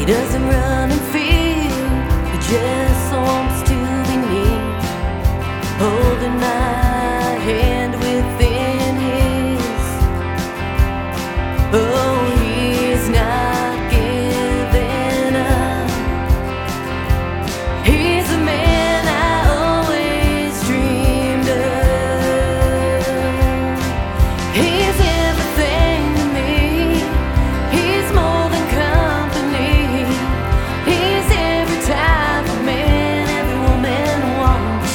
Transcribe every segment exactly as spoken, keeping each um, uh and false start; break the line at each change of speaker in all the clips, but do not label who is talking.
doesn't run and feel, he just wants to be near, holding my hand within his. Oh, he's not giving up. He's the man I always dreamed of. He's everything to me. He's more than company. He's every type of man every woman wants.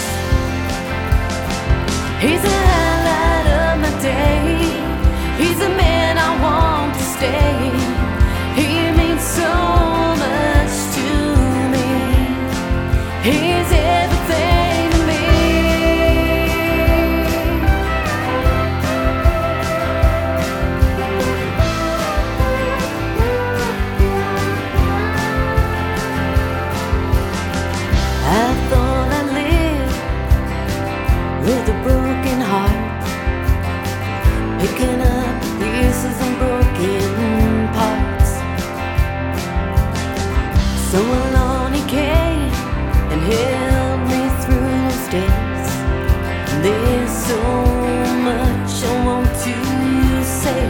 He's the highlight of my day. He's the man I want to stay. He means so much to me. He's everything to me. I thought I lived with a broken heart, picking up pieces and broken parts. So along he came and held me through those days. There's so much I want to say.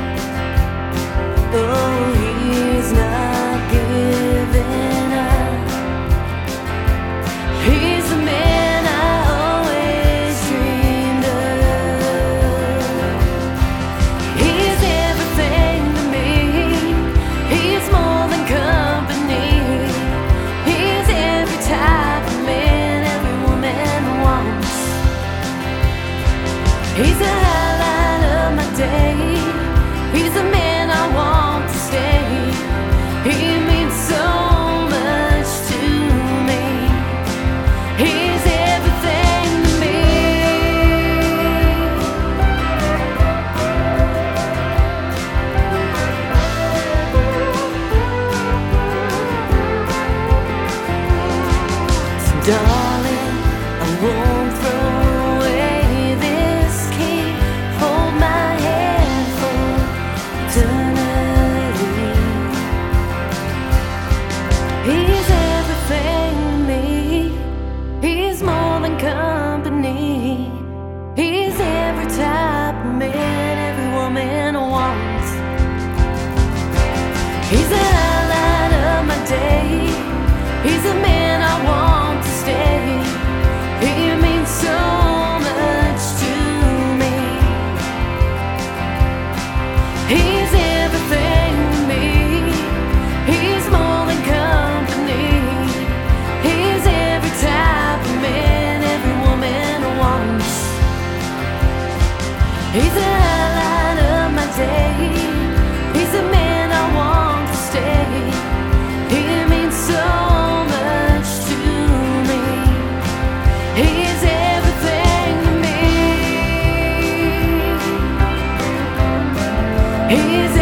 Oh, he's not giving up. He's the man I always dreamed of. He's everything to me. He's more than company. He's every type of man every woman wants. He's the highlight of my day. He's the man I want to stay. He means so much to me. He's everything to me. So darling, I won't throw away this key. Hold my hand for eternity. He's everything to me. He's more than company. He's every type of man every woman wants. He's the highlight of my day. He's the man I want to stay. He means so much to me. He's everything to me. He's more than company. He's every type of man every woman wants. He's the highlight of my day. He's the man I want to stay. He means so much to me. He's everything to me. He's